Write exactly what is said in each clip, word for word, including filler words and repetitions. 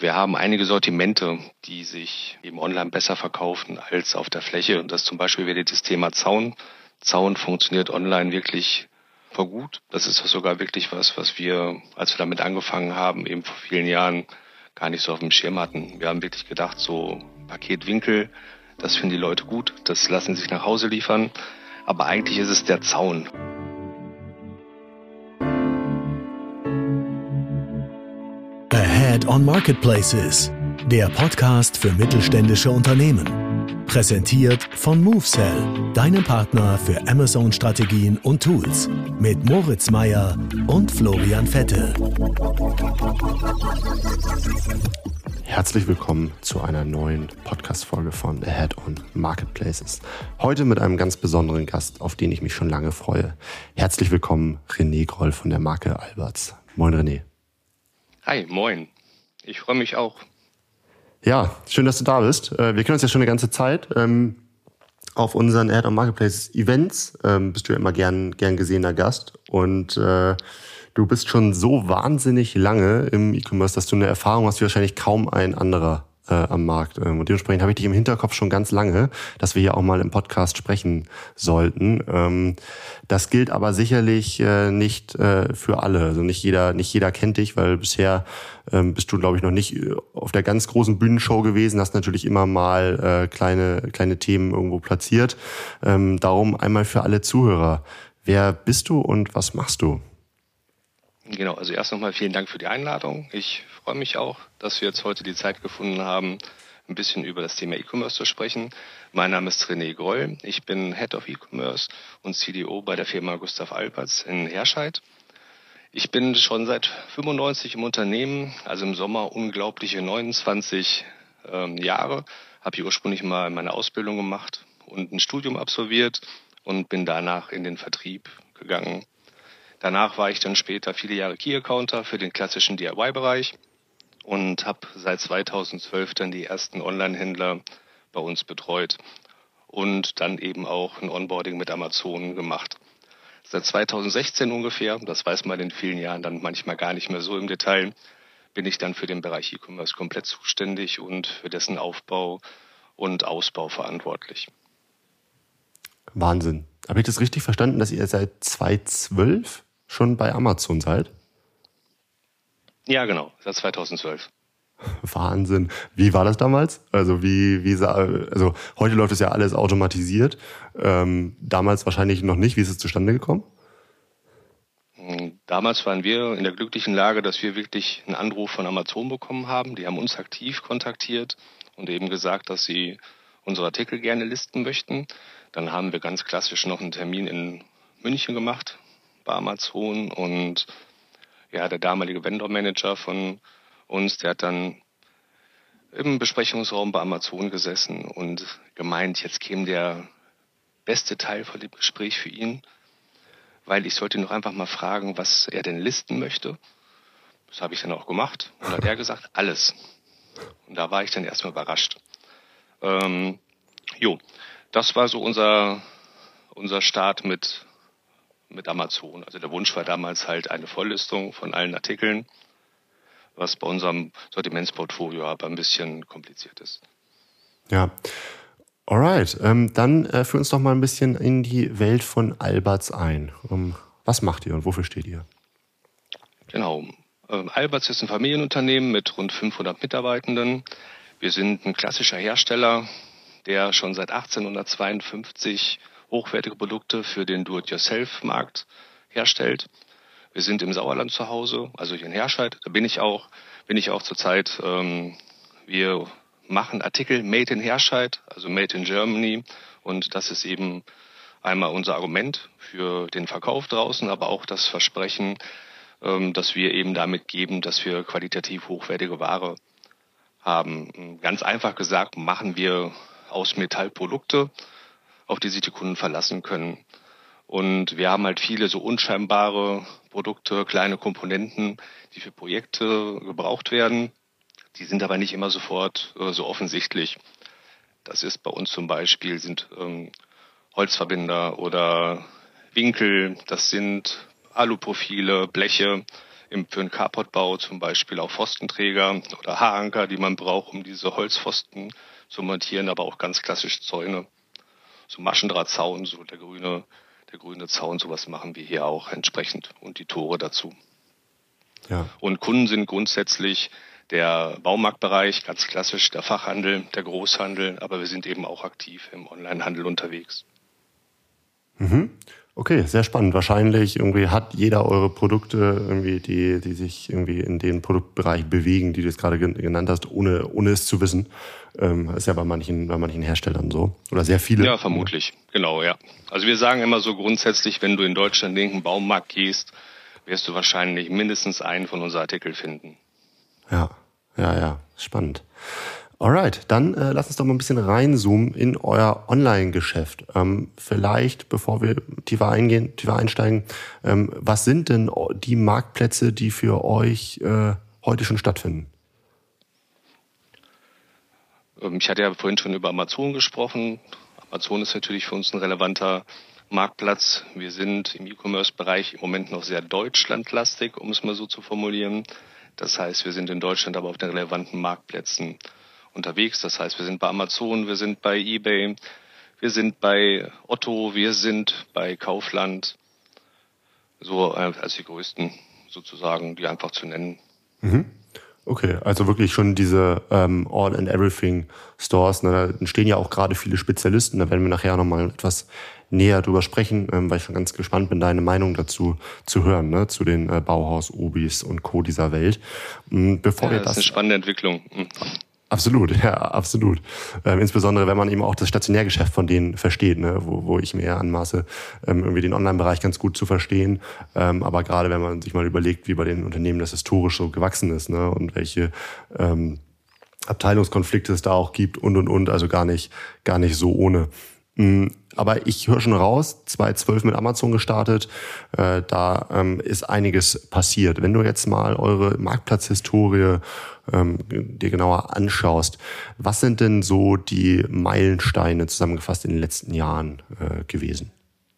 Wir haben einige Sortimente, die sich eben online besser verkaufen als auf der Fläche. Und das zum Beispiel wäre das Thema Zaun. Zaun funktioniert online wirklich voll gut. Das ist sogar wirklich was, was wir, als wir damit angefangen haben, eben vor vielen Jahren gar nicht so auf dem Schirm hatten. Wir haben wirklich gedacht, so Paketwinkel, das finden die Leute gut, das lassen sich nach Hause liefern. Aber eigentlich ist es der Zaun. Ahead on Marketplaces, der Podcast für mittelständische Unternehmen. Präsentiert von MoveSell, deinem Partner für Amazon-Strategien und Tools. Mit Moritz Meyer und Florian Vettel. Herzlich willkommen zu einer neuen Podcast-Folge von Ahead on Marketplaces. Heute mit einem ganz besonderen Gast, auf den ich mich schon lange freue. Herzlich willkommen, René Groll von der Marke Alberts. Moin, René. Hi, moin. Ich freue mich auch. Ja, schön, dass du da bist. Wir kennen uns ja schon eine ganze Zeit. Auf unseren Ahead on Marketplaces Events bist du ja immer gern, gern gesehener Gast. Und äh, du bist schon so wahnsinnig lange im E-Commerce, dass du eine Erfahrung hast wie wahrscheinlich kaum ein anderer äh, am Markt. Und dementsprechend habe ich dich im Hinterkopf schon ganz lange, dass wir hier auch mal im Podcast sprechen sollten. Ähm, das gilt aber sicherlich äh, nicht äh, für alle. Also nicht jeder, nicht jeder kennt dich, weil bisher ähm, bist du, glaube ich, noch nicht auf der ganz großen Bühnenshow gewesen, hast natürlich immer mal äh, kleine, kleine Themen irgendwo platziert. Ähm, darum einmal für alle Zuhörer. Wer bist du und was machst du? Genau, also erst nochmal vielen Dank für die Einladung. Ich freue mich auch, dass wir jetzt heute die Zeit gefunden haben, ein bisschen über das Thema E-Commerce zu sprechen. Mein Name ist René Groll, ich bin Head of E-Commerce und C D O bei der Firma Gustav Alberts in Herscheid. Ich bin schon seit fünfundneunzig im Unternehmen, also im Sommer unglaubliche neunundzwanzig ähm, Jahre. Habe hier ursprünglich mal meine Ausbildung gemacht und ein Studium absolviert und bin danach in den Vertrieb gegangen. Danach war ich dann später viele Jahre Key-Accounter für den klassischen D I Y-Bereich und habe seit zweitausendzwölf dann die ersten Online-Händler bei uns betreut und dann eben auch ein Onboarding mit Amazon gemacht. Seit zweitausendsechzehn ungefähr, das weiß man in vielen Jahren dann manchmal gar nicht mehr so im Detail, bin ich dann für den Bereich E-Commerce komplett zuständig und für dessen Aufbau und Ausbau verantwortlich. Wahnsinn. Habe ich das richtig verstanden, dass ihr seit zweitausendzwölf schon bei Amazon seid? Ja, genau, seit zweitausendzwölf. Wahnsinn. Wie war das damals? Also wie, wie also heute läuft es ja alles automatisiert. Ähm, damals wahrscheinlich noch nicht. Wie ist es zustande gekommen? Damals waren wir in der glücklichen Lage, dass wir wirklich einen Anruf von Amazon bekommen haben. Die haben uns aktiv kontaktiert und eben gesagt, dass sie unsere Artikel gerne listen möchten. Dann haben wir ganz klassisch noch einen Termin in München gemacht bei Amazon und ja, der damalige Vendor-Manager von uns, der hat dann im Besprechungsraum bei Amazon gesessen und gemeint, jetzt käme der beste Teil von dem Gespräch für ihn, weil ich sollte ihn noch einfach mal fragen, was er denn listen möchte. Das habe ich dann auch gemacht und hat er gesagt, alles. Und da war ich dann erstmal überrascht. Ähm, jo, das war so unser, unser Start mit, mit Amazon. Also der Wunsch war damals halt eine Volllistung von allen Artikeln, was bei unserem Sortimentsportfolio aber ein bisschen kompliziert ist. Ja, alright. Ähm, dann äh, führ uns doch mal ein bisschen in die Welt von Alberts ein. Um, was macht ihr und wofür steht ihr? Genau. Ähm, Alberts ist ein Familienunternehmen mit rund fünfhundert Mitarbeitenden. Wir sind ein klassischer Hersteller, der schon seit achtzehnhundertzweiundfünfzig hochwertige Produkte für den Do-it-yourself-Markt herstellt. Wir sind im Sauerland zu Hause, also hier in Herscheid. Da bin ich auch, bin ich auch zurzeit. Ähm, wir machen Artikel Made in Herscheid, also Made in Germany. Und das ist eben einmal unser Argument für den Verkauf draußen, aber auch das Versprechen, ähm, dass wir eben damit geben, dass wir qualitativ hochwertige Ware haben. Ganz einfach gesagt, machen wir aus Metall Produkte, auf die sich die Kunden verlassen können. Und wir haben halt viele so unscheinbare Produkte, kleine Komponenten, die für Projekte gebraucht werden. Die sind aber nicht immer sofort äh, so offensichtlich. Das ist bei uns zum Beispiel sind ähm, Holzverbinder oder Winkel, das sind Aluprofile, Bleche, im, für den Carportbau zum Beispiel auch Pfostenträger oder Haaranker, die man braucht, um diese Holzpfosten zu montieren, aber auch ganz klassisch Zäune, so Maschendrahtzaun, so der grüne, der grüne Zaun, sowas machen wir hier auch entsprechend und die Tore dazu. Ja. Und Kunden sind grundsätzlich der Baumarktbereich, ganz klassisch der Fachhandel, der Großhandel, aber wir sind eben auch aktiv im Onlinehandel unterwegs. Mhm. Okay, sehr spannend. Wahrscheinlich irgendwie hat jeder eure Produkte irgendwie, die, die sich irgendwie in den Produktbereich bewegen, die du jetzt gerade genannt hast, ohne, ohne es zu wissen. Ähm, ist ja bei manchen, bei manchen Herstellern so. Oder sehr viele. Ja, vermutlich. Genau, ja. Also wir sagen immer so grundsätzlich, wenn du in Deutschland in den Baumarkt gehst, wirst du wahrscheinlich mindestens einen von unseren Artikeln finden. Ja, ja, ja. Spannend. Alright, dann äh, lass uns doch mal ein bisschen reinzoomen in euer Online-Geschäft. Ähm, vielleicht, bevor wir tiefer eingehen, tiefer einsteigen, ähm, was sind denn die Marktplätze, die für euch äh, heute schon stattfinden? Ähm, ich hatte ja vorhin schon über Amazon gesprochen. Amazon ist natürlich für uns ein relevanter Marktplatz. Wir sind im E-Commerce-Bereich im Moment noch sehr deutschlandlastig, um es mal so zu formulieren. Das heißt, wir sind in Deutschland aber auf den relevanten Marktplätzen unterwegs. Das heißt, wir sind bei Amazon, wir sind bei eBay, wir sind bei Otto, wir sind bei Kaufland. So äh, als die größten sozusagen, die einfach zu nennen. Mhm. Okay, also wirklich schon diese ähm, All-and-Everything-Stores. Ne? Da entstehen ja auch gerade viele Spezialisten. Da werden wir nachher nochmal etwas näher drüber sprechen, ähm, weil ich schon ganz gespannt bin, deine Meinung dazu zu hören, ne? Zu den äh, Bauhaus, Obis und Co. dieser Welt. Ähm, bevor ja, wir das das ist eine spannende Entwicklung. Mhm. Absolut, ja, absolut. Ähm, insbesondere, wenn man eben auch das Stationärgeschäft von denen versteht, ne, wo, wo ich mir anmaße, ähm, irgendwie den Online-Bereich ganz gut zu verstehen. Ähm, aber gerade wenn man sich mal überlegt, wie bei den Unternehmen das historisch so gewachsen ist, ne, und welche ähm, Abteilungskonflikte es da auch gibt und und und, also gar nicht, gar nicht so ohne. Aber ich höre schon raus, zwanzig zwölf mit Amazon gestartet, äh, da ähm, ist einiges passiert. Wenn du jetzt mal eure Marktplatzhistorie ähm, dir genauer anschaust, was sind denn so die Meilensteine zusammengefasst in den letzten Jahren äh, gewesen?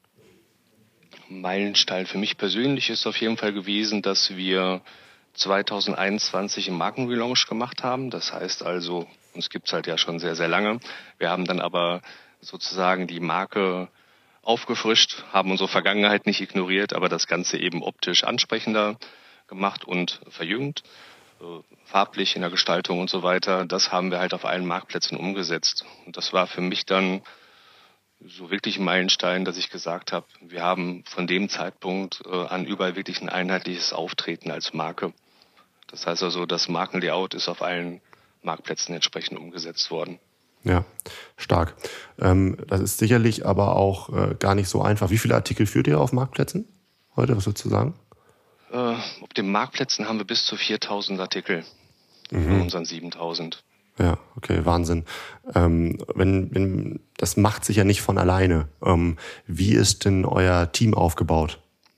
Meilenstein für mich persönlich ist auf jeden Fall gewesen, dass wir zwanzig einundzwanzig einen Markenrelaunch gemacht haben. Das heißt also, uns gibt's halt ja schon sehr, sehr lange. Wir haben dann aber sozusagen die Marke aufgefrischt, haben unsere Vergangenheit nicht ignoriert, aber das Ganze eben optisch ansprechender gemacht und verjüngt, äh, farblich in der Gestaltung und so weiter. Das haben wir halt auf allen Marktplätzen umgesetzt. Und das war für mich dann so wirklich ein Meilenstein, dass ich gesagt habe, wir haben von dem Zeitpunkt äh, an überall wirklich ein einheitliches Auftreten als Marke. Das heißt also, das Markenlayout ist auf allen Marktplätzen entsprechend umgesetzt worden. Ja, stark. Ähm, das ist sicherlich aber auch äh, gar nicht so einfach. Wie viele Artikel führt ihr auf Marktplätzen heute, was würdest du sagen? Äh, auf den Marktplätzen haben wir bis zu viertausend Artikel mhm. von unseren siebentausend. Ja, okay, Wahnsinn. Ähm, wenn, wenn, das macht sich ja nicht von alleine. Ähm, wie ist denn euer Team aufgebaut?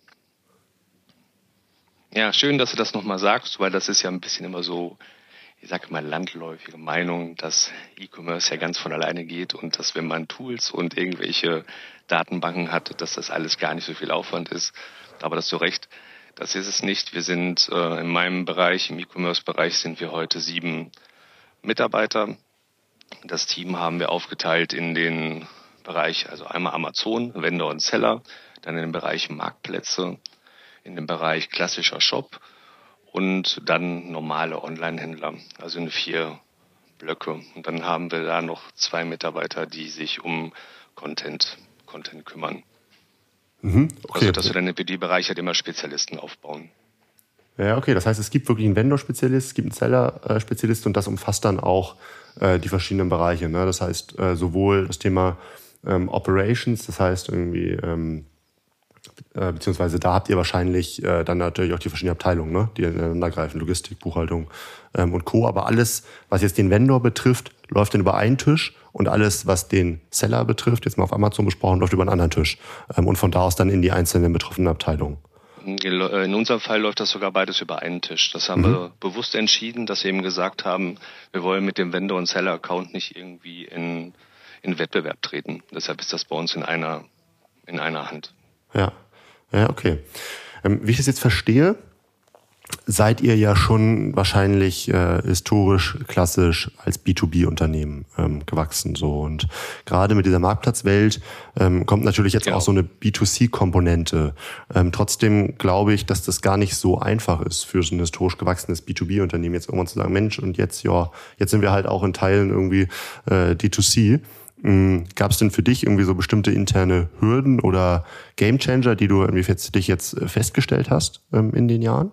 Ja, schön, dass du das nochmal sagst, weil das ist ja ein bisschen immer so, ich sage mal, landläufige Meinung, dass E-Commerce ja ganz von alleine geht und dass, wenn man Tools und irgendwelche Datenbanken hat, dass das alles gar nicht so viel Aufwand ist. Aber das hast du recht, das ist es nicht. Wir sind äh, in meinem Bereich, im E-Commerce-Bereich sind wir heute sieben Mitarbeiter. Das Team haben wir aufgeteilt in den Bereich, also einmal Amazon, Vendor und Seller, dann in den Bereich Marktplätze, in den Bereich klassischer Shop und dann normale Online-Händler, also in vier Blöcke. Und dann haben wir da noch zwei Mitarbeiter, die sich um Content, Content kümmern. Mhm, okay. Also dass wir dann für die Bereiche halt immer Spezialisten aufbauen. Ja, okay. Das heißt, es gibt wirklich einen Vendor-Spezialist, es gibt einen Seller-Spezialist und das umfasst dann auch äh, die verschiedenen Bereiche. Ne? Das heißt, äh, sowohl das Thema ähm, Operations, das heißt irgendwie, ähm, äh, beziehungsweise da habt ihr wahrscheinlich äh, dann natürlich auch die verschiedenen Abteilungen, ne? Die ineinander greifen, Logistik, Buchhaltung ähm, und Co. Aber alles, was jetzt den Vendor betrifft, läuft dann über einen Tisch und alles, was den Seller betrifft, jetzt mal auf Amazon besprochen, läuft über einen anderen Tisch ähm, und von da aus dann in die einzelnen betroffenen Abteilungen. In unserem Fall läuft das sogar beides über einen Tisch. Das haben mhm. wir bewusst entschieden, dass wir eben gesagt haben, wir wollen mit dem Vendor- und Seller-Account nicht irgendwie in, in Wettbewerb treten. Deshalb ist das bei uns in einer, in einer Hand. Ja, ja, okay. Ähm, wie ich das jetzt verstehe, seid ihr ja schon wahrscheinlich äh, historisch, klassisch als B zwei B-Unternehmen ähm, gewachsen. So. Und gerade mit dieser Marktplatzwelt ähm, kommt natürlich jetzt genau. auch so eine B zwei C-Komponente. Ähm, trotzdem glaube ich, dass das gar nicht so einfach ist für so ein historisch gewachsenes B zwei B-Unternehmen, jetzt irgendwann zu sagen, Mensch, und jetzt, ja, jetzt sind wir halt auch in Teilen irgendwie äh, D zwei C. Gab es denn für dich irgendwie so bestimmte interne Hürden oder Gamechanger, die du irgendwie für dich jetzt festgestellt hast ähm, in den Jahren?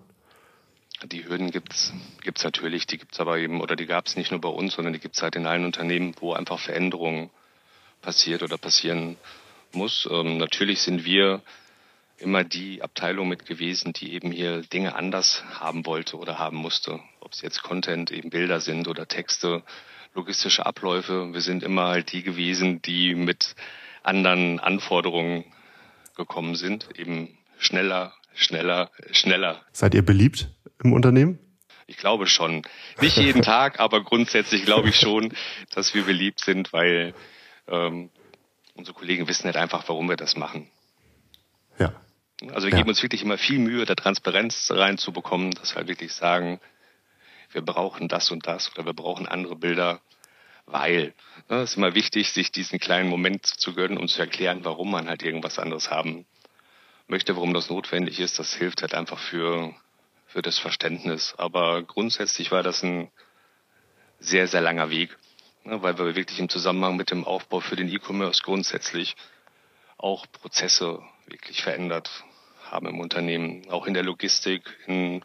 Die Hürden gibt's gibt's natürlich, die gibt's aber eben, oder die gab es nicht nur bei uns, sondern die gibt's halt in allen Unternehmen, wo einfach Veränderungen passiert oder passieren muss. Ähm, natürlich sind wir immer die Abteilung mit gewesen, die eben hier Dinge anders haben wollte oder haben musste. Ob es jetzt Content, eben Bilder sind oder Texte, logistische Abläufe. Wir sind immer halt die gewesen, die mit anderen Anforderungen gekommen sind. Eben schneller, schneller, schneller. Seid ihr beliebt im Unternehmen? Ich glaube schon. Nicht jeden Tag, aber grundsätzlich glaube ich schon, dass wir beliebt sind, weil ähm, unsere Kollegen wissen halt einfach, warum wir das machen. Ja. Also wir ja. geben uns wirklich immer viel Mühe, da Transparenz reinzubekommen, dass wir halt wirklich sagen, wir brauchen das und das oder wir brauchen andere Bilder, weil ne, es ist immer wichtig, sich diesen kleinen Moment zu gönnen, um zu erklären, warum man halt irgendwas anderes haben möchte, warum das notwendig ist. Das hilft halt einfach für, für das Verständnis. Aber grundsätzlich war das ein sehr, sehr langer Weg, ne, weil wir wirklich im Zusammenhang mit dem Aufbau für den E-Commerce grundsätzlich auch Prozesse wirklich verändert haben im Unternehmen, auch in der Logistik, in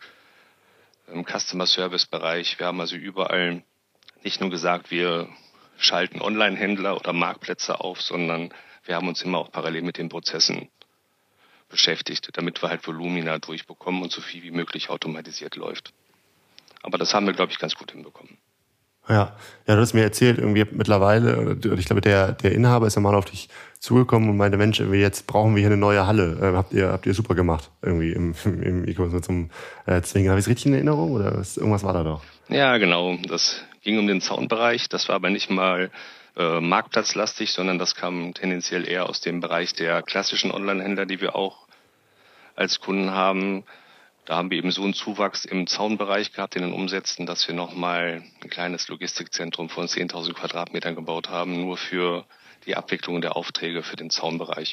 im Customer-Service-Bereich. Wir haben also überall nicht nur gesagt, wir schalten Online-Händler oder Marktplätze auf, sondern wir haben uns immer auch parallel mit den Prozessen beschäftigt, damit wir halt Volumina durchbekommen und so viel wie möglich automatisiert läuft. Aber das haben wir, glaube ich, ganz gut hinbekommen. Ja, ja, du hast mir erzählt, irgendwie mittlerweile, ich glaube, der, der Inhaber ist ja mal auf dich zugekommen und meinte, Mensch, irgendwie jetzt brauchen wir hier eine neue Halle. Ähm, habt ihr, habt ihr super gemacht, irgendwie im, im E-Commerce mit so einem äh, Zwingen. Habe ich es richtig in Erinnerung oder was, irgendwas war da doch? Ja, genau. Das ging um den Zaunbereich. Das war aber nicht mal äh, marktplatzlastig, sondern das kam tendenziell eher aus dem Bereich der klassischen Online-Händler, die wir auch als Kunden haben. Da haben wir eben so einen Zuwachs im Zaunbereich gehabt in den Umsätzen, dass wir nochmal ein kleines Logistikzentrum von zehntausend Quadratmetern gebaut haben, nur für die Abwicklung der Aufträge für den Zaunbereich.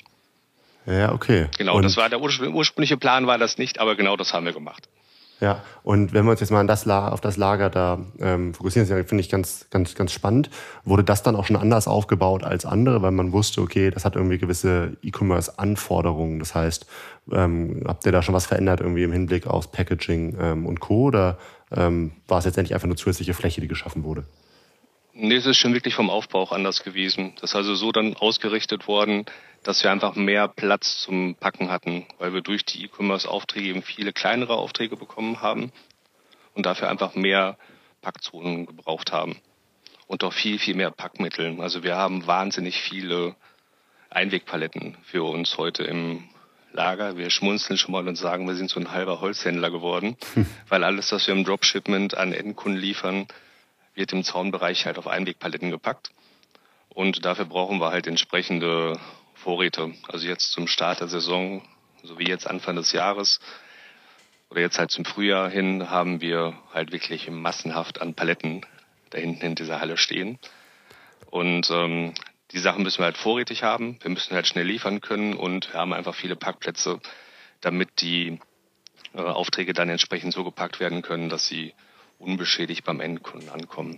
Ja, okay. Genau, und das war der urspr- ursprüngliche Plan, war das nicht, aber genau das haben wir gemacht. Ja, und wenn wir uns jetzt mal an das La- auf das Lager da ähm, fokussieren, das finde ich ganz, ganz, ganz spannend. Wurde das dann auch schon anders aufgebaut als andere, weil man wusste, okay, das hat irgendwie gewisse E-Commerce-Anforderungen. Das heißt, ähm, habt ihr da schon was verändert irgendwie im Hinblick aufs Packaging ähm, und Co. Oder ähm, war es letztendlich einfach nur zusätzliche Fläche, die geschaffen wurde? Nee, es ist schon wirklich vom Aufbau auch anders gewesen. Das ist also so dann ausgerichtet worden, dass wir einfach mehr Platz zum Packen hatten, weil wir durch die E-Commerce-Aufträge eben viele kleinere Aufträge bekommen haben und dafür einfach mehr Packzonen gebraucht haben und auch viel, viel mehr Packmittel. Also wir haben wahnsinnig viele Einwegpaletten für uns heute im Lager. Wir schmunzeln schon mal und sagen, wir sind so ein halber Holzhändler geworden, hm. weil alles, was wir im Dropshipment an Endkunden liefern, wird im Zaunbereich halt auf Einwegpaletten gepackt. Und dafür brauchen wir halt entsprechende Vorräte. Also jetzt zum Start der Saison, so wie jetzt Anfang des Jahres oder jetzt halt zum Frühjahr hin, haben wir halt wirklich massenhaft an Paletten da hinten in dieser Halle stehen. Und ähm, die Sachen müssen wir halt vorrätig haben. Wir müssen halt schnell liefern können und wir haben einfach viele Packplätze, damit die äh, Aufträge dann entsprechend so gepackt werden können, dass sie unbeschädigt beim Endkunden ankommen.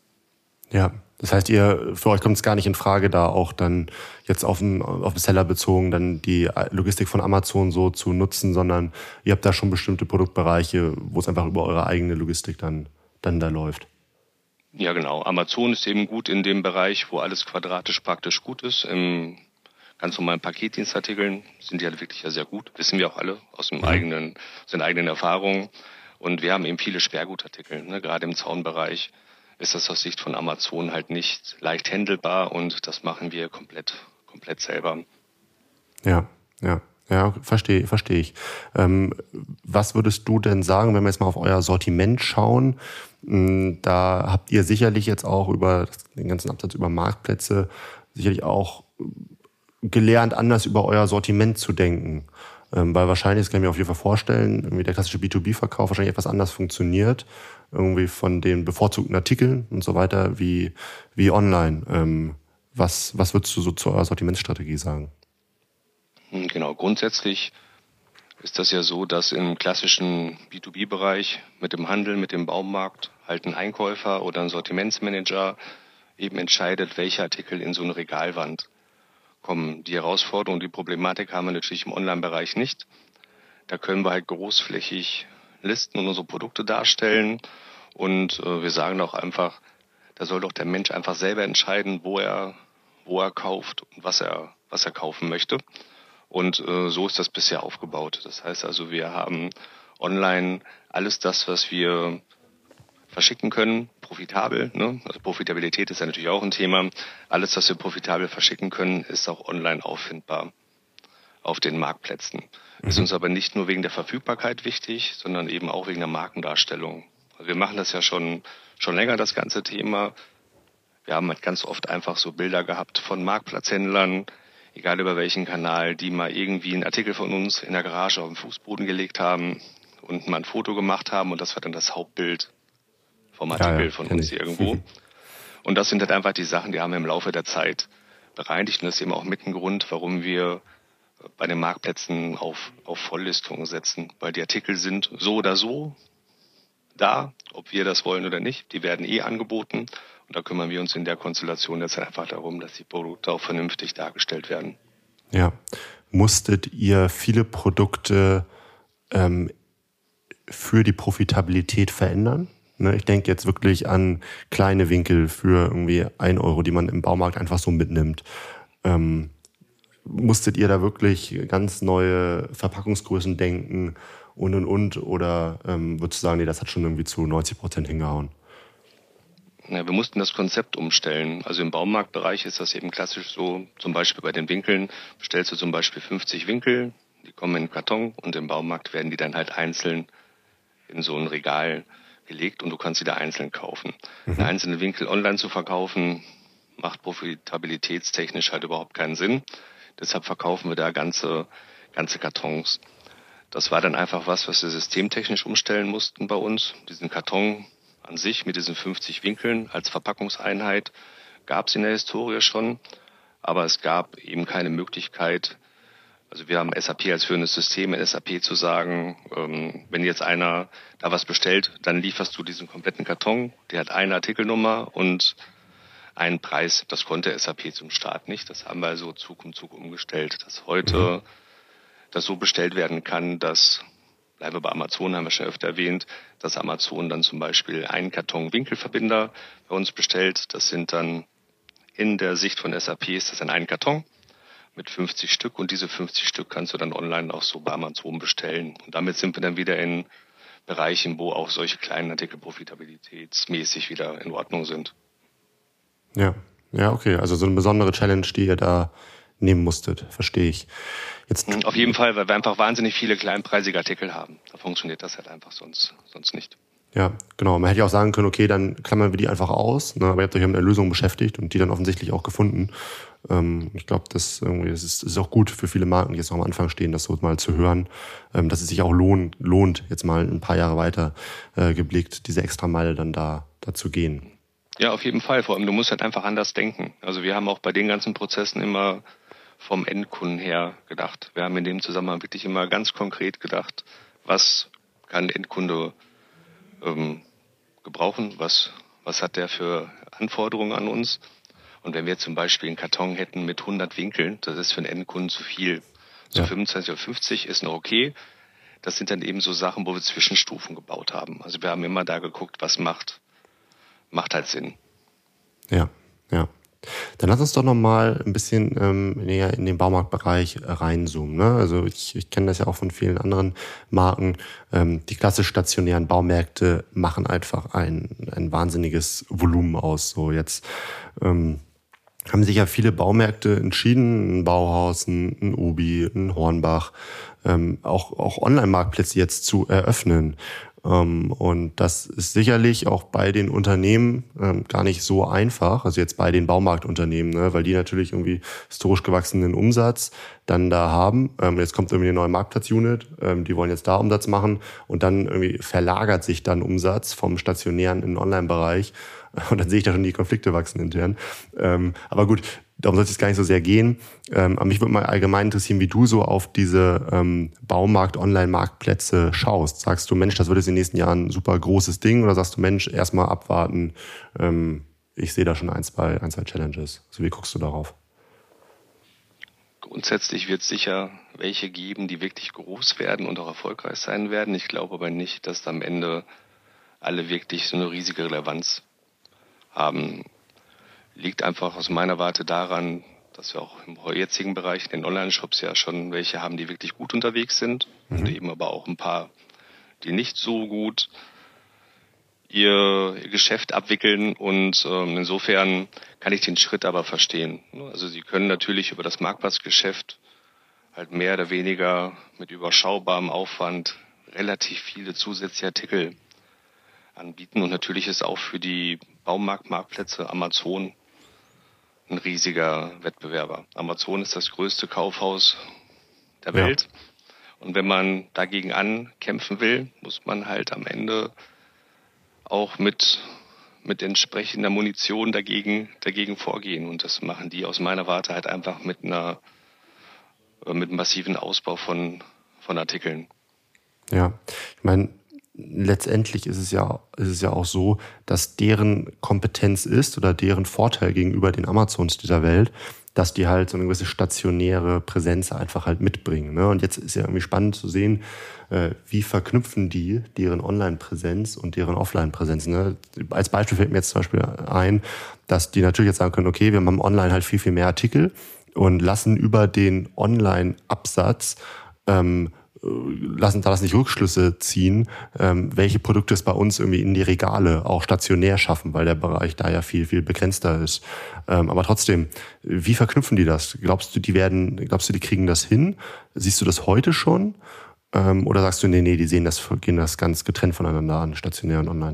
Ja, das heißt, ihr, für euch kommt es gar nicht in Frage, da auch dann jetzt auf den, auf den Seller bezogen, dann die Logistik von Amazon so zu nutzen, sondern ihr habt da schon bestimmte Produktbereiche, wo es einfach über eure eigene Logistik dann, dann da läuft. Ja, genau. Amazon ist eben gut in dem Bereich, wo alles quadratisch praktisch gut ist. Im ganz normalen Paketdienstartikeln sind die halt wirklich ja sehr gut. Wissen wir auch alle aus dem eigenen, aus den eigenen Erfahrungen. Und wir haben eben viele Sperrgutartikel, ne? Gerade im Zaunbereich ist das aus Sicht von Amazon halt nicht leicht handelbar und das machen wir komplett, komplett selber. Ja, ja, ja, verstehe, verstehe ich. Ähm, was würdest du denn sagen, wenn wir jetzt mal auf euer Sortiment schauen? Da habt ihr sicherlich jetzt auch über den ganzen Absatz über Marktplätze sicherlich auch gelernt, anders über euer Sortiment zu denken. Ähm, weil wahrscheinlich, das kann ich mir auf jeden Fall vorstellen, irgendwie der klassische B zwei B-Verkauf wahrscheinlich etwas anders funktioniert, irgendwie von den bevorzugten Artikeln und so weiter, wie, wie online. Ähm, was, was würdest du so zur Sortimentsstrategie sagen? Genau, grundsätzlich ist das ja so, dass im klassischen B zwei B-Bereich mit dem Handel, mit dem Baumarkt halt ein Einkäufer oder ein Sortimentsmanager eben entscheidet, welche Artikel in so eine Regalwand kommen. Die Herausforderung, die Problematik haben wir natürlich im Online-Bereich nicht. Da können wir halt großflächig Listen und unsere Produkte darstellen und äh, wir sagen auch einfach, da soll doch der Mensch einfach selber entscheiden, wo er, wo er kauft und was er, was er kaufen möchte. Und äh, so ist das bisher aufgebaut. Das heißt also, wir haben online alles das, was wir verschicken können, profitabel. Ne? Also Profitabilität ist ja natürlich auch ein Thema. Alles, was wir profitabel verschicken können, ist auch online auffindbar auf den Marktplätzen. Mhm. Ist uns aber nicht nur wegen der Verfügbarkeit wichtig, sondern eben auch wegen der Markendarstellung. Also wir machen das ja schon schon länger, das ganze Thema. Wir haben halt ganz oft einfach so Bilder gehabt von Marktplatzhändlern, egal über welchen Kanal, die mal irgendwie einen Artikel von uns in der Garage auf den Fußboden gelegt haben und mal ein Foto gemacht haben und das war dann das Hauptbild vom Artikel ja, ja, von uns ich. irgendwo. Mhm. Und das sind halt einfach die Sachen, die haben wir im Laufe der Zeit bereinigt und das ist eben auch mit ein Grund, warum wir bei den Marktplätzen auf, auf Volllistungen setzen, weil die Artikel sind so oder so da, ob wir das wollen oder nicht, die werden eh angeboten und da kümmern wir uns in der Konstellation jetzt einfach darum, dass die Produkte auch vernünftig dargestellt werden. Ja, musstet ihr viele Produkte ähm, für die Profitabilität verändern? Ich denke jetzt wirklich an kleine Winkel für irgendwie ein Euro, die man im Baumarkt einfach so mitnimmt. Ähm, musstet ihr da wirklich ganz neue Verpackungsgrößen denken und und und? Oder ähm, würdest du sagen, nee, das hat schon irgendwie zu neunzig Prozent hingehauen? Ja, wir mussten das Konzept umstellen. Also im Baumarktbereich ist das eben klassisch so, zum Beispiel bei den Winkeln bestellst du zum Beispiel fünfzig Winkel, die kommen in den Karton und im Baumarkt werden die dann halt einzeln in so ein Regal gelegt und du kannst sie da einzeln kaufen. Mhm. Einen einzelnen Winkel online zu verkaufen, macht profitabilitätstechnisch halt überhaupt keinen Sinn. Deshalb verkaufen wir da ganze, ganze Kartons. Das war dann einfach was, was wir systemtechnisch umstellen mussten bei uns. Diesen Karton an sich mit diesen fünfzig Winkeln als Verpackungseinheit gab es in der Historie schon, aber es gab eben keine Möglichkeit. Also wir haben S A P als führendes System in S A P zu sagen, ähm, wenn jetzt einer da was bestellt, dann lieferst du diesen kompletten Karton, der hat eine Artikelnummer und einen Preis. Das konnte S A P zum Start nicht. Das haben wir also Zug um Zug umgestellt, dass heute mhm. das so bestellt werden kann, dass, bleiben wir bei Amazon, haben wir schon öfter erwähnt, dass Amazon dann zum Beispiel einen Karton Winkelverbinder bei uns bestellt. Das sind dann in der Sicht von S A P ist das dann ein Karton mit fünfzig Stück und diese fünfzig Stück kannst du dann online auch so bei Amazon bestellen. Und damit sind wir dann wieder in Bereichen, wo auch solche kleinen Artikel profitabilitätsmäßig wieder in Ordnung sind. Ja, ja, okay. Also so eine besondere Challenge, die ihr da nehmen musstet, verstehe ich. Jetzt auf jeden Fall, weil wir einfach wahnsinnig viele kleinpreisige Artikel haben. Da funktioniert das halt einfach sonst, sonst nicht. Ja, genau. Man hätte ja auch sagen können, okay, dann klammern wir die einfach aus. Ne? Aber ihr habt euch mit einer Lösung beschäftigt und die dann offensichtlich auch gefunden. Ähm, ich glaube, das, irgendwie, das, ist, das ist auch gut für viele Marken, die jetzt noch am Anfang stehen, das so mal zu hören, ähm, dass es sich auch lohnt, lohnt, jetzt mal ein paar Jahre weiter äh, geblickt, diese Extrameile dann da, da zu gehen. Ja, auf jeden Fall. Vor allem, du musst halt einfach anders denken. Also wir haben auch bei den ganzen Prozessen immer vom Endkunden her gedacht. Wir haben in dem Zusammenhang wirklich immer ganz konkret gedacht, was kann der Endkunde ähm, gebrauchen, was, was hat der für Anforderungen an uns. Und wenn wir zum Beispiel einen Karton hätten mit hundert Winkeln, das ist für einen Endkunden zu viel. So ja. fünfundzwanzig oder fünfzig ist noch okay. Das sind dann eben so Sachen, wo wir Zwischenstufen gebaut haben. Also wir haben immer da geguckt, was macht, macht halt Sinn. Ja, ja. Dann lass uns doch noch mal ein bisschen ähm, näher in den Baumarktbereich reinzoomen. Ne? Also ich, ich kenne das ja auch von vielen anderen Marken. Ähm, die klassisch stationären Baumärkte machen einfach ein, ein wahnsinniges Volumen aus. So jetzt ähm, haben sich ja viele Baumärkte entschieden, ein Bauhaus, ein, ein Obi, ein Hornbach, ähm, auch, auch Online-Marktplätze jetzt zu eröffnen. Ähm, und das ist sicherlich auch bei den Unternehmen ähm, gar nicht so einfach, also jetzt bei den Baumarktunternehmen, ne, weil die natürlich irgendwie historisch gewachsenen Umsatz dann da haben. Ähm, jetzt kommt irgendwie eine neue Marktplatz-Unit, ähm, die wollen jetzt da Umsatz machen und dann irgendwie verlagert sich dann Umsatz vom stationären in den Online-Bereich und dann sehe ich da schon die Konflikte wachsen intern. Ähm, aber gut, darum soll es jetzt gar nicht so sehr gehen. Ähm, aber mich würde mal allgemein interessieren, wie du so auf diese ähm, Baumarkt-Online-Marktplätze schaust. Sagst du, Mensch, das wird jetzt in den nächsten Jahren ein super großes Ding, oder sagst du, Mensch, erstmal abwarten, ähm, ich sehe da schon ein, zwei, ein, zwei Challenges. Also wie guckst du darauf? Grundsätzlich wird es sicher welche geben, die wirklich groß werden und auch erfolgreich sein werden. Ich glaube aber nicht, dass am Ende alle wirklich so eine riesige Relevanz haben. Liegt einfach aus meiner Warte daran, dass wir auch im jetzigen Bereich in den Online-Shops ja schon welche haben, die wirklich gut unterwegs sind, mhm. und eben aber auch ein paar, die nicht so gut ihr, ihr Geschäft abwickeln, und ähm, insofern kann ich den Schritt aber verstehen. Also sie können natürlich über das Marktplatzgeschäft halt mehr oder weniger mit überschaubarem Aufwand relativ viele zusätzliche Artikel anbieten, und natürlich ist auch für die Baumarktmarktplätze Amazon ein riesiger Wettbewerber. Amazon ist das größte Kaufhaus der Welt. Ja. Und wenn man dagegen ankämpfen will, muss man halt am Ende auch mit, mit entsprechender Munition dagegen, dagegen vorgehen. Und das machen die aus meiner Warte halt einfach mit einer, mit einem massiven Ausbau von, von Artikeln. Ja, ich meine, letztendlich ist es ja, ist es ja auch so, dass deren Kompetenz ist oder deren Vorteil gegenüber den Amazons dieser Welt, dass die halt so eine gewisse stationäre Präsenz einfach halt mitbringen. Ne? Und jetzt ist ja irgendwie spannend zu sehen, äh, wie verknüpfen die deren Online-Präsenz und deren Offline-Präsenz. Ne? Als Beispiel fällt mir jetzt zum Beispiel ein, dass die natürlich jetzt sagen können, okay, wir haben online halt viel, viel mehr Artikel und lassen über den Online-Absatz ähm, lassen da nicht Rückschlüsse ziehen, ähm, welche Produkte es bei uns irgendwie in die Regale auch stationär schaffen, weil der Bereich da ja viel, viel begrenzter ist. Ähm, aber trotzdem, wie verknüpfen die das? Glaubst du, die werden, glaubst du, die kriegen das hin? Siehst du das heute schon? Ähm, oder sagst du, nee, nee, die sehen das, gehen das ganz getrennt voneinander an, stationär und online?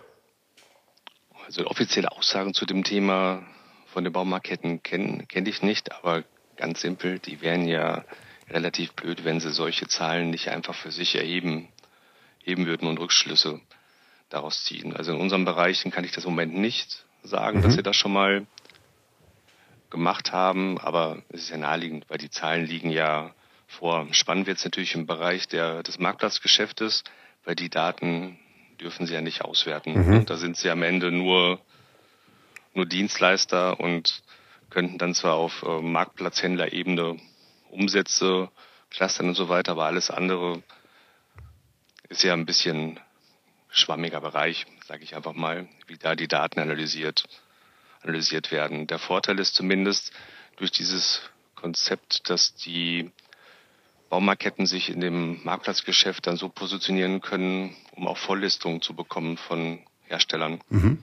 Also offizielle Aussagen zu dem Thema von den Baumarktketten kenne kenn ich nicht, aber ganz simpel, die wären ja relativ blöd, wenn sie solche Zahlen nicht einfach für sich erheben, heben würden und Rückschlüsse daraus ziehen. Also in unseren Bereichen kann ich das im Moment nicht sagen, mhm. dass sie das schon mal gemacht haben, aber es ist ja naheliegend, weil die Zahlen liegen ja vor. Spannend wird es natürlich im Bereich der, des Marktplatzgeschäftes, weil die Daten dürfen sie ja nicht auswerten. Mhm. Und da sind sie am Ende nur, nur Dienstleister und könnten dann zwar auf äh, Marktplatzhändlerebene Umsätze, Clustern und so weiter, aber alles andere ist ja ein bisschen schwammiger Bereich, sage ich einfach mal, wie da die Daten analysiert, analysiert werden. Der Vorteil ist zumindest durch dieses Konzept, dass die Baumarktketten sich in dem Marktplatzgeschäft dann so positionieren können, um auch Volllistungen zu bekommen von Herstellern. Mhm.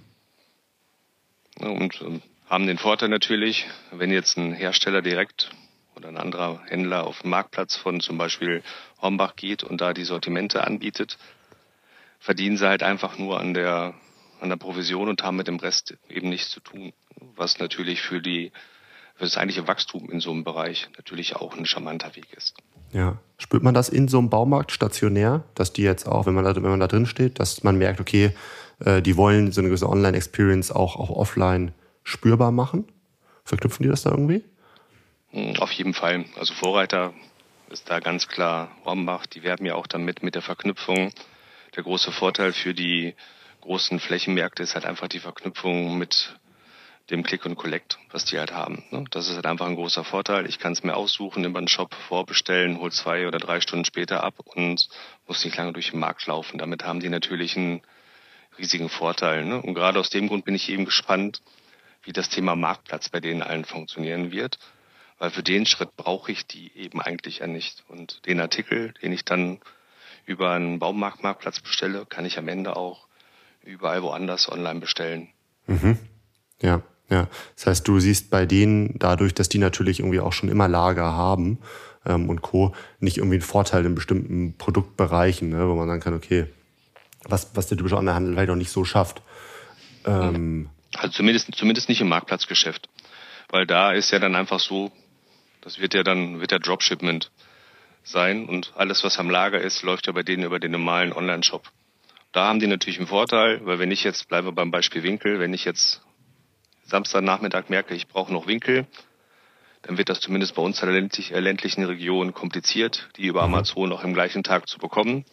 Und ähm, haben den Vorteil natürlich, wenn jetzt ein Hersteller direkt oder ein anderer Händler auf den Marktplatz von zum Beispiel Hornbach geht und da die Sortimente anbietet, verdienen sie halt einfach nur an der, an der Provision und haben mit dem Rest eben nichts zu tun. Was natürlich für die, für das eigentliche Wachstum in so einem Bereich natürlich auch ein charmanter Weg ist. Ja. Spürt man das in so einem Baumarkt stationär, dass die jetzt auch, wenn man da, wenn man da drin steht, dass man merkt, okay, äh, die wollen so eine gewisse Online-Experience auch, auch offline spürbar machen? Verknüpfen die das da irgendwie? Auf jeden Fall. Also Vorreiter ist da ganz klar Hornbach. Die werben ja auch damit mit der Verknüpfung. Der große Vorteil für die großen Flächenmärkte ist halt einfach die Verknüpfung mit dem Click und Collect, was die halt haben. Das ist halt einfach ein großer Vorteil. Ich kann es mir aussuchen, über den Shop vorbestellen, hol zwei oder drei Stunden später ab und muss nicht lange durch den Markt laufen. Damit haben die natürlich einen riesigen Vorteil. Und gerade aus dem Grund bin ich eben gespannt, wie das Thema Marktplatz bei denen allen funktionieren wird. Weil für den Schritt brauche ich die eben eigentlich ja nicht. Und den Artikel, den ich dann über einen Baumarktmarktplatz bestelle, kann ich am Ende auch überall woanders online bestellen. Mhm. Ja, ja. Das heißt, du siehst bei denen dadurch, dass die natürlich irgendwie auch schon immer Lager haben ähm, und Co., nicht irgendwie einen Vorteil in bestimmten Produktbereichen, ne, wo man sagen kann, okay, was, was der typische Onlinehandel vielleicht auch nicht so schafft. Ähm, also zumindest, zumindest nicht im Marktplatzgeschäft. Weil da ist ja dann einfach so, das wird ja dann, wird der Dropshipment sein und alles, was am Lager ist, läuft ja bei denen über den normalen Online-Shop. Da haben die natürlich einen Vorteil, weil wenn ich jetzt, bleibe beim Beispiel Winkel, wenn ich jetzt Samstagnachmittag merke, ich brauche noch Winkel, dann wird das zumindest bei uns in der ländlich, äh, ländlichen Region kompliziert, die über mhm. Amazon auch im gleichen Tag zu bekommen.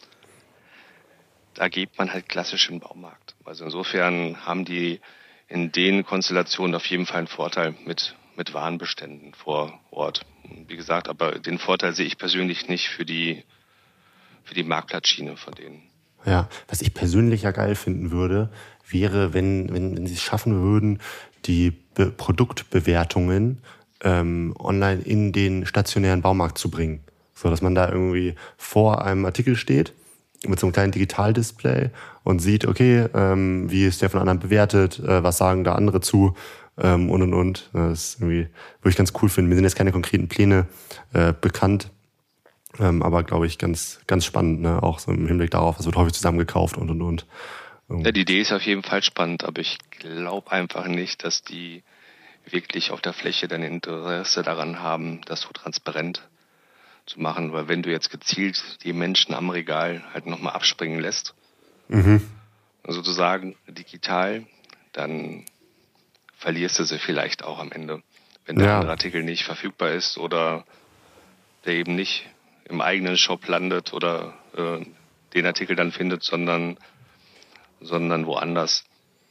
Da geht man halt klassisch in den Baumarkt. Also insofern haben die in den Konstellationen auf jeden Fall einen Vorteil mit mit Warenbeständen vor Ort. Wie gesagt, aber den Vorteil sehe ich persönlich nicht für die für die Marktplatzschiene von denen. Ja, was ich persönlich ja geil finden würde, wäre, wenn wenn, wenn sie es schaffen würden, die Be- Produktbewertungen ähm, online in den stationären Baumarkt zu bringen. So, dass man da irgendwie vor einem Artikel steht mit so einem kleinen Digitaldisplay und sieht, okay, ähm, wie ist der von anderen bewertet, äh, was sagen da andere zu, ähm, und und und. Das ist irgendwie, würde ich ganz cool finden. Mir sind jetzt keine konkreten Pläne äh, bekannt, ähm, aber glaube ich ganz ganz spannend, ne? Auch so im Hinblick darauf, es wird häufig zusammengekauft und und und. Ja, die Idee ist auf jeden Fall spannend, aber ich glaube einfach nicht, dass die wirklich auf der Fläche dann Interesse daran haben, das so transparent zu machen, weil wenn du jetzt gezielt die Menschen am Regal halt nochmal abspringen lässt, mhm. sozusagen digital, dann verlierst du sie vielleicht auch am Ende, wenn der ja. andere Artikel nicht verfügbar ist oder der eben nicht im eigenen Shop landet oder äh, den Artikel dann findet, sondern sondern woanders.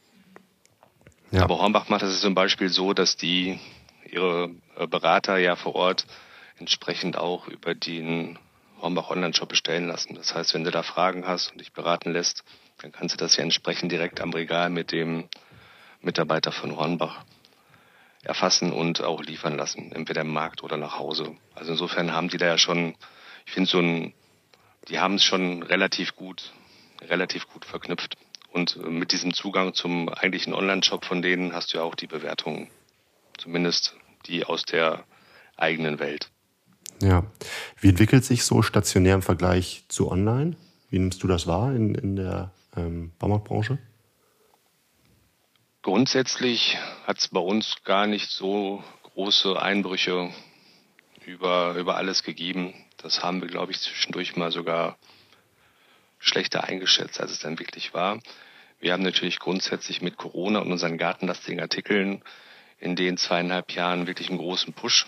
Ja. Aber Hornbach macht das zum Beispiel so, dass die ihre Berater ja vor Ort entsprechend auch über den Hornbach Online-Shop bestellen lassen. Das heißt, wenn du da Fragen hast und dich beraten lässt, dann kannst du das ja entsprechend direkt am Regal mit dem Mitarbeiter von Hornbach erfassen und auch liefern lassen, entweder im Markt oder nach Hause. Also insofern haben die da ja schon, ich finde so ein, die haben es schon relativ gut, relativ gut verknüpft. Und mit diesem Zugang zum eigentlichen Online-Shop von denen hast du ja auch die Bewertungen, zumindest die aus der eigenen Welt. Ja. Wie entwickelt sich so stationär im Vergleich zu online? Wie nimmst du das wahr in, in der ähm, Baumarktbranche? Grundsätzlich hat es bei uns gar nicht so große Einbrüche über, über alles gegeben. Das haben wir, glaube ich, zwischendurch mal sogar schlechter eingeschätzt, als es dann wirklich war. Wir haben natürlich grundsätzlich mit Corona und unseren gartenlastigen Artikeln in den zweieinhalb Jahren wirklich einen großen Push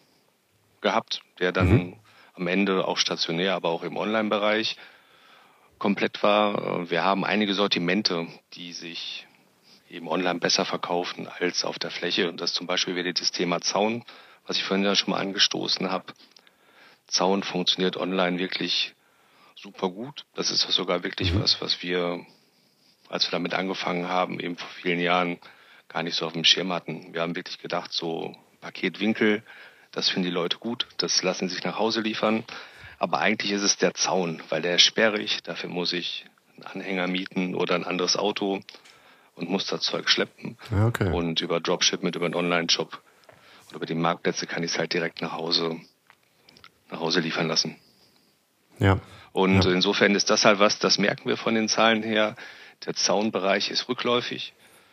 gehabt, der dann mhm. am Ende auch stationär, aber auch im Online-Bereich komplett war. Wir haben einige Sortimente, die sich eben online besser verkaufen als auf der Fläche. Und das zum Beispiel wäre das Thema Zaun, was ich vorhin ja schon mal angestoßen habe. Zaun funktioniert online wirklich super gut. Das ist sogar wirklich mhm. was, was wir, als wir damit angefangen haben, eben vor vielen Jahren gar nicht so auf dem Schirm hatten. Wir haben wirklich gedacht, so Paketwinkel, das finden die Leute gut, das lassen sie sich nach Hause liefern. Aber eigentlich ist es der Zaun, weil der ist sperrig, dafür muss ich einen Anhänger mieten oder ein anderes Auto und muss das Zeug schleppen. Ja, okay. Und über Dropshipment, über einen Online-Shop oder über die Marktplätze kann ich es halt direkt nach Hause, nach Hause liefern lassen. Ja. Und ja. insofern ist das halt was, das merken wir von den Zahlen her. Der Zaunbereich ist rückläufig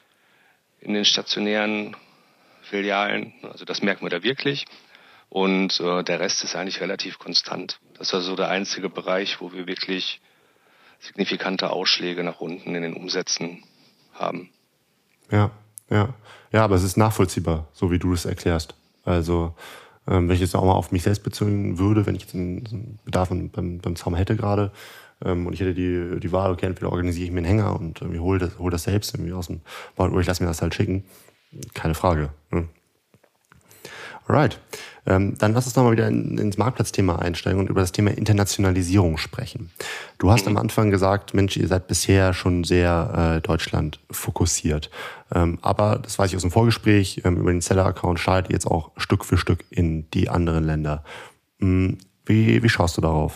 in den stationären Filialen. Also das merken wir da wirklich. Und äh, der Rest ist eigentlich relativ konstant. Das ist also der einzige Bereich, wo wir wirklich signifikante Ausschläge nach unten in den Umsätzen haben. Ja, ja. Ja, aber es ist nachvollziehbar, so wie du es erklärst. Also ähm, wenn ich jetzt auch mal auf mich selbst beziehen würde, wenn ich jetzt einen, einen Bedarf beim, beim Zaum hätte gerade ähm, und ich hätte die, die Wahl, okay, entweder organisiere ich mir einen Hänger und irgendwie hole das, hol das selbst irgendwie aus dem Bau oder ich lasse mir das halt schicken. Keine Frage. Ne? Alright. Ähm, dann lass uns nochmal wieder in, ins Marktplatzthema einsteigen und über das Thema Internationalisierung sprechen. Du hast mhm. am Anfang gesagt, Mensch, ihr seid bisher schon sehr äh, Deutschland fokussiert. Ähm, aber, das weiß ich aus dem Vorgespräch, ähm, über den Seller-Account startet ihr jetzt auch Stück für Stück in die anderen Länder. Mhm. Wie, wie schaust du darauf?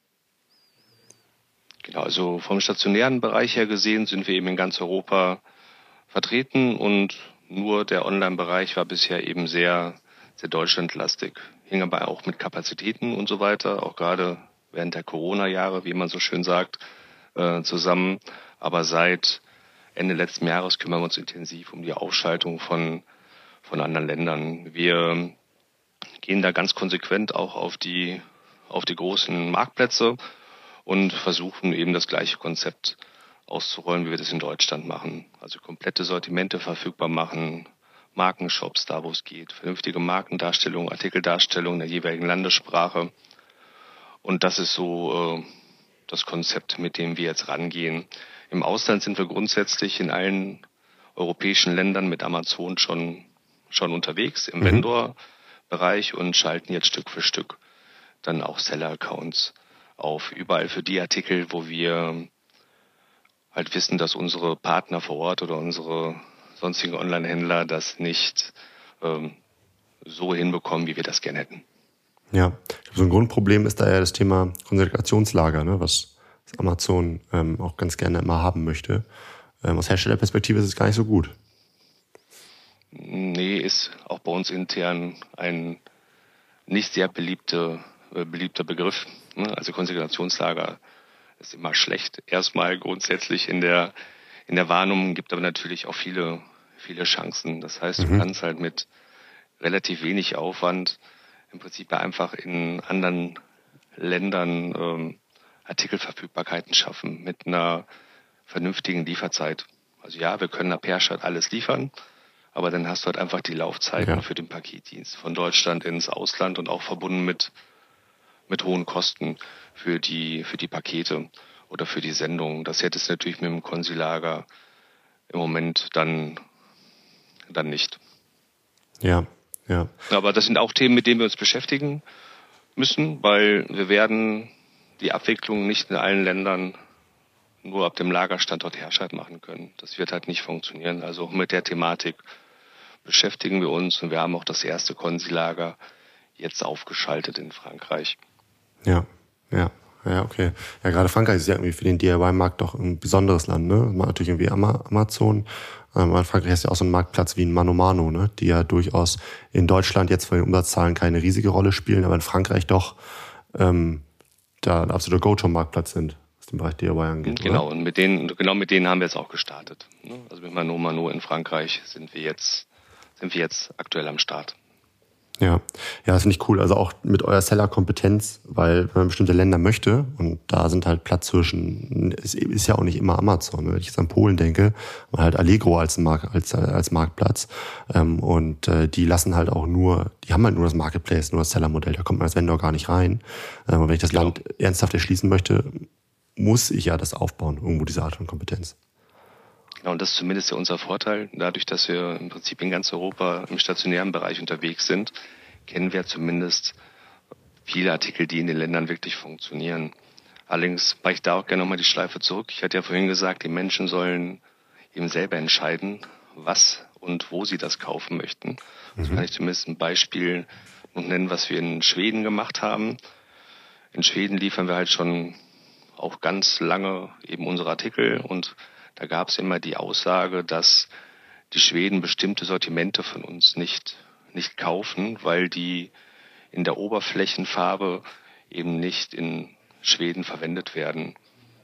Genau, also vom stationären Bereich her gesehen sind wir eben in ganz Europa vertreten und nur der Online-Bereich war bisher eben sehr sehr deutschlandlastig. Hing aber auch mit Kapazitäten und so weiter, auch gerade während der Corona-Jahre, wie man so schön sagt, äh, zusammen. Aber seit Ende letzten Jahres kümmern wir uns intensiv um die Aufschaltung von, von anderen Ländern. Wir gehen da ganz konsequent auch auf die, auf die großen Marktplätze und versuchen eben das gleiche Konzept auszurollen, wie wir das in Deutschland machen. Also komplette Sortimente verfügbar machen, Markenshops da, wo es geht, vernünftige Markendarstellung, Artikeldarstellung in der jeweiligen Landessprache. Und das ist so äh, das Konzept, mit dem wir jetzt rangehen. Im Ausland sind wir grundsätzlich in allen europäischen Ländern mit Amazon schon, schon unterwegs, im mhm. Vendor-Bereich und schalten jetzt Stück für Stück dann auch Seller-Accounts auf. Überall für die Artikel, wo wir halt wissen, dass unsere Partner vor Ort oder unsere sonstigen Online-Händler das nicht ähm, so hinbekommen, wie wir das gerne hätten. Ja, so ein Grundproblem ist da ja das Thema Konzentrationslager, ne, was Amazon ähm, auch ganz gerne immer haben möchte. Ähm, aus Herstellerperspektive ist es gar nicht so gut. Nee, ist auch bei uns intern ein nicht sehr beliebte, äh, beliebter Begriff. Ne? Also Konzentrationslager ist immer schlecht. Erstmal grundsätzlich in der in der Wahrnehmung, gibt aber natürlich auch viele viele Chancen. Das heißt, du mhm. kannst halt mit relativ wenig Aufwand im Prinzip einfach in anderen Ländern ähm, Artikelverfügbarkeiten schaffen mit einer vernünftigen Lieferzeit. Also ja, wir können ab Herstatt alles liefern, aber dann hast du halt einfach die Laufzeiten ja. für den Paketdienst von Deutschland ins Ausland und auch verbunden mit mit hohen Kosten für die für die Pakete oder für die Sendung. Das hättest du natürlich mit dem Konsilager im Moment dann dann nicht. Ja, ja. Aber das sind auch Themen, mit denen wir uns beschäftigen müssen, weil wir werden die Abwicklung nicht in allen Ländern nur ab dem Lagerstandort Herstatt machen können. Das wird halt nicht funktionieren. Also mit der Thematik beschäftigen wir uns und wir haben auch das erste Konsilager jetzt aufgeschaltet in Frankreich. Ja, ja. Ja, okay. Ja, gerade Frankreich ist ja irgendwie für den D I Y-Markt doch ein besonderes Land, ne? Man hat natürlich irgendwie Amazon. Ähm, Frankreich ist ja auch so ein Marktplatz wie ein Mano Mano, ne? Die ja durchaus in Deutschland jetzt von den Umsatzzahlen keine riesige Rolle spielen, aber in Frankreich doch ähm, da ein absoluter Go-To-Marktplatz sind, was den Bereich D I Y angeht. Genau, oder? und mit denen, genau mit denen haben wir jetzt auch gestartet. Ne? Also mit Mano Mano in Frankreich sind wir jetzt, sind wir jetzt aktuell am Start. Ja, ja, das finde ich cool. Also auch mit eurer Seller-Kompetenz, weil wenn man bestimmte Länder möchte und da sind halt Platzhirschen, es ist ja auch nicht immer Amazon. Wenn ich jetzt an Polen denke, man halt Allegro als Mark, als als Marktplatz ähm, und äh, die lassen halt auch nur, die haben halt nur das Marketplace, nur das Seller-Modell. Da kommt man als Vendor gar nicht rein. Ähm, und wenn ich das genau. Land ernsthaft erschließen möchte, muss ich ja das aufbauen, irgendwo diese Art von Kompetenz. Genau, und das ist zumindest ja unser Vorteil. Dadurch, dass wir im Prinzip in ganz Europa im stationären Bereich unterwegs sind, kennen wir zumindest viele Artikel, die in den Ländern wirklich funktionieren. Allerdings mache ich da auch gerne nochmal die Schleife zurück. Ich hatte ja vorhin gesagt, die Menschen sollen eben selber entscheiden, was und wo sie das kaufen möchten. Mhm. So kann ich zumindest ein Beispiel noch nennen, was wir in Schweden gemacht haben. In Schweden liefern wir halt schon auch ganz lange eben unsere Artikel und da gab es immer die Aussage, dass die Schweden bestimmte Sortimente von uns nicht, nicht kaufen, weil die in der Oberflächenfarbe eben nicht in Schweden verwendet werden.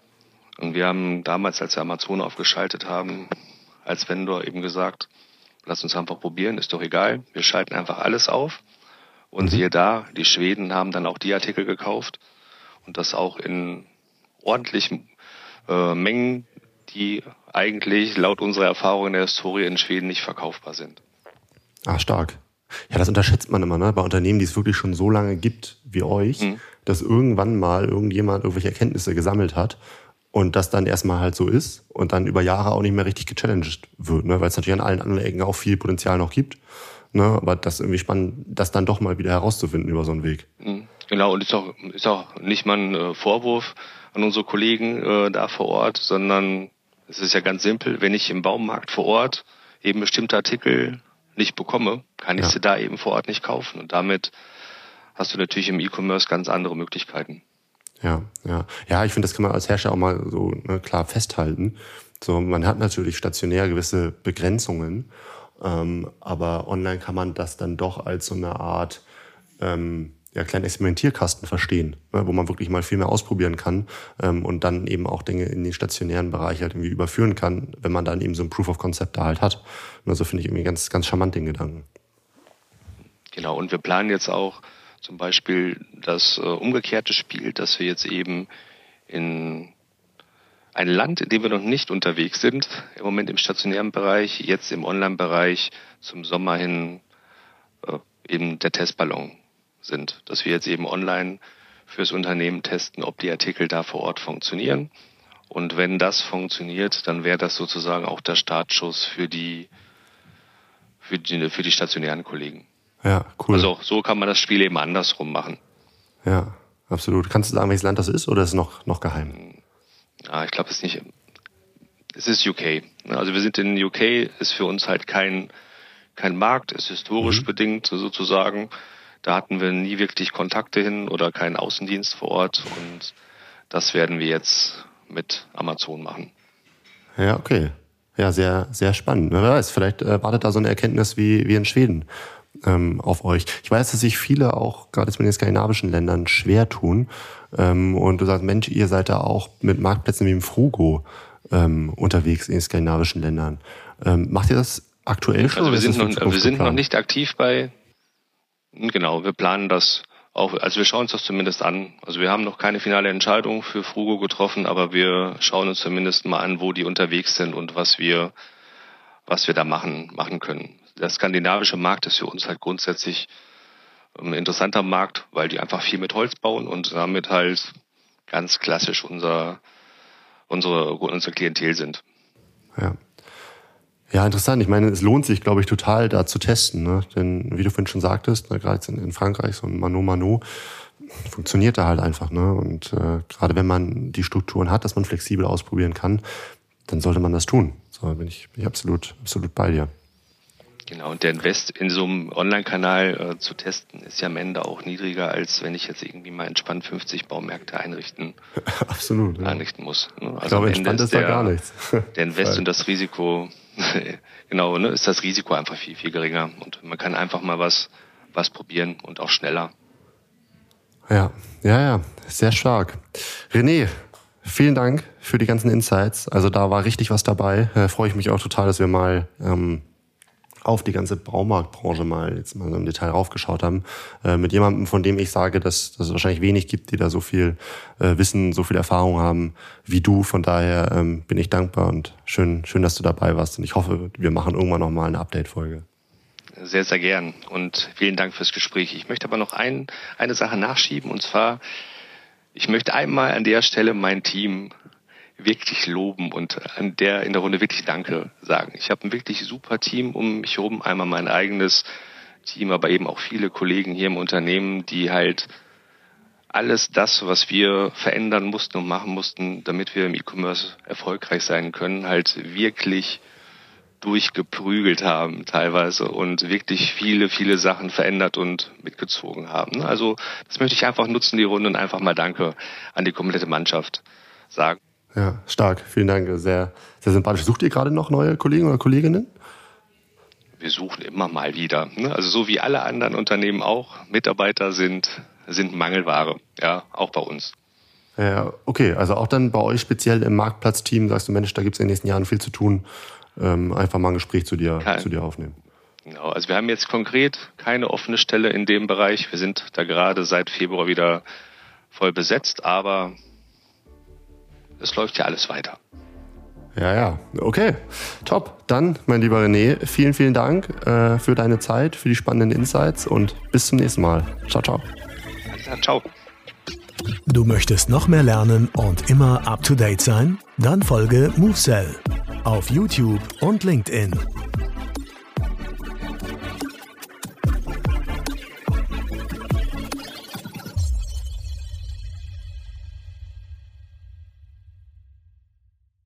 Und wir haben damals, als wir Amazon aufgeschaltet haben, als Vendor eben gesagt, lass uns einfach probieren, ist doch egal, wir schalten einfach alles auf. Und mhm. siehe da, die Schweden haben dann auch die Artikel gekauft und das auch in ordentlichen äh, Mengen, die eigentlich laut unserer Erfahrung in der Historie in Schweden nicht verkaufbar sind. Ah, stark. Ja, das unterschätzt man immer, ne? Bei Unternehmen, die es wirklich schon so lange gibt wie euch, mhm. dass irgendwann mal irgendjemand irgendwelche Erkenntnisse gesammelt hat und das dann erstmal halt so ist und dann über Jahre auch nicht mehr richtig gechallenged wird, ne? Weil es natürlich an allen anderen Ecken auch viel Potenzial noch gibt. Ne? Aber das ist irgendwie spannend, das dann doch mal wieder herauszufinden über so einen Weg. Mhm. Genau, und ist auch, ist auch nicht mal ein äh, Vorwurf an unsere Kollegen äh, da vor Ort, sondern es ist ja ganz simpel, wenn ich im Baumarkt vor Ort eben bestimmte Artikel nicht bekomme, kann ich ja. sie da eben vor Ort nicht kaufen. Und damit hast du natürlich im E-Commerce ganz andere Möglichkeiten. Ja, ja. Ja, ich finde, das kann man als Hersteller auch mal so ne, klar festhalten. So, man hat natürlich stationär gewisse Begrenzungen, ähm, aber online kann man das dann doch als so eine Art ähm, ja, kleinen Experimentierkasten verstehen, ne, wo man wirklich mal viel mehr ausprobieren kann ähm, und dann eben auch Dinge in den stationären Bereich halt irgendwie überführen kann, wenn man dann eben so ein Proof of Concept da halt hat. Und also finde ich irgendwie ganz, ganz charmant den Gedanken. Genau, und wir planen jetzt auch zum Beispiel das äh, umgekehrte Spiel, dass wir jetzt eben in ein Land, in dem wir noch nicht unterwegs sind, im Moment im stationären Bereich, jetzt im Online-Bereich zum Sommer hin äh, eben der Testballon sind. Dass wir jetzt eben online fürs Unternehmen testen, ob die Artikel da vor Ort funktionieren. Und wenn das funktioniert, dann wäre das sozusagen auch der Startschuss für die, für die, für die stationären Kollegen. Ja, cool. Also so kann man das Spiel eben andersrum machen. Ja, absolut. Kannst du sagen, welches Land das ist oder ist es noch, noch geheim? Ja, ich glaube, es ist nicht. Es ist U K. Also wir sind in U K, ist für uns halt kein, kein Markt, ist historisch mhm. bedingt sozusagen. Da hatten wir nie wirklich Kontakte hin oder keinen Außendienst vor Ort und das werden wir jetzt mit Amazon machen. Ja, okay. Ja, sehr, sehr spannend. Wer weiß, vielleicht äh, wartet da so eine Erkenntnis wie, wie in Schweden ähm, auf euch. Ich weiß, dass sich viele auch gerade in den skandinavischen Ländern schwer tun. Ähm, und du sagst, Mensch, ihr seid da auch mit Marktplätzen wie dem Frugo ähm, unterwegs in den skandinavischen Ländern. Ähm, macht ihr das aktuell schon? Also wir sind, noch, wir sind noch nicht aktiv bei, genau, wir planen das auch, also wir schauen uns das zumindest an. Also wir haben noch keine finale Entscheidung für Frugo getroffen, aber wir schauen uns zumindest mal an, wo die unterwegs sind und was wir, was wir da machen, machen können. Der skandinavische Markt ist für uns halt grundsätzlich ein interessanter Markt, weil die einfach viel mit Holz bauen und damit halt ganz klassisch unser, unsere, unsere Klientel sind. Ja. Ja, interessant. Ich meine, es lohnt sich, glaube ich, total da zu testen, ne? Denn wie du vorhin schon sagtest, ne, gerade in, in Frankreich, so ein Mano Mano, funktioniert da halt einfach, ne? Und äh, gerade wenn man die Strukturen hat, dass man flexibel ausprobieren kann, dann sollte man das tun. So bin ich, bin ich absolut, absolut bei dir. Genau, und der Invest in so einem Online-Kanal äh, zu testen, ist ja am Ende auch niedriger, als wenn ich jetzt irgendwie mal entspannt fünfzig Baumärkte einrichten, Absolut, ja. einrichten muss. Ne? Also ich glaube, entspannt ist da gar nichts. Der Invest und das Risiko, genau, ne, ist das Risiko einfach viel, viel geringer. Und man kann einfach mal was, was probieren und auch schneller. Ja, ja, ja, sehr stark. René, vielen Dank für die ganzen Insights. Also da war richtig was dabei. Äh, freue ich mich auch total, dass wir mal ähm, auf die ganze Baumarktbranche mal jetzt mal so im Detail raufgeschaut haben. Äh, mit jemandem, von dem ich sage, dass, dass es wahrscheinlich wenig gibt, die da so viel äh, Wissen, so viel Erfahrung haben wie du. Von daher ähm, bin ich dankbar und schön, schön, dass du dabei warst. Und ich hoffe, wir machen irgendwann noch mal eine Update-Folge. Sehr, sehr gern. Und vielen Dank fürs Gespräch. Ich möchte aber noch ein, eine Sache nachschieben. Und zwar, ich möchte einmal an der Stelle mein Team wirklich loben und an der in der Runde wirklich Danke sagen. Ich habe ein wirklich super Team um mich herum, einmal mein eigenes Team, aber eben auch viele Kollegen hier im Unternehmen, die halt alles das, was wir verändern mussten und machen mussten, damit wir im E-Commerce erfolgreich sein können, halt wirklich durchgeprügelt haben teilweise und wirklich viele, viele Sachen verändert und mitgezogen haben. Also das möchte ich einfach nutzen, die Runde, und einfach mal Danke an die komplette Mannschaft sagen. Ja, stark. Vielen Dank. Sehr, sehr sympathisch. Sucht ihr gerade noch neue Kollegen oder Kolleginnen? Wir suchen immer mal wieder. Also so wie alle anderen Unternehmen auch. Mitarbeiter sind, sind Mangelware. Ja, auch bei uns. Ja, okay. Also auch dann bei euch speziell im Marktplatzteam sagst du, Mensch, da gibt es in den nächsten Jahren viel zu tun. Ähm, einfach mal ein Gespräch zu dir, Kein, zu dir aufnehmen. Genau. Also wir haben jetzt konkret keine offene Stelle in dem Bereich. Wir sind da gerade seit Februar wieder voll besetzt, aber es läuft ja alles weiter. Ja, ja. Okay, top. Dann, mein lieber René, vielen, vielen Dank äh, für deine Zeit, für die spannenden Insights und bis zum nächsten Mal. Ciao, ciao. Ja, ciao. Du möchtest noch mehr lernen und immer up to date sein? Dann folge MoveSell auf YouTube und LinkedIn.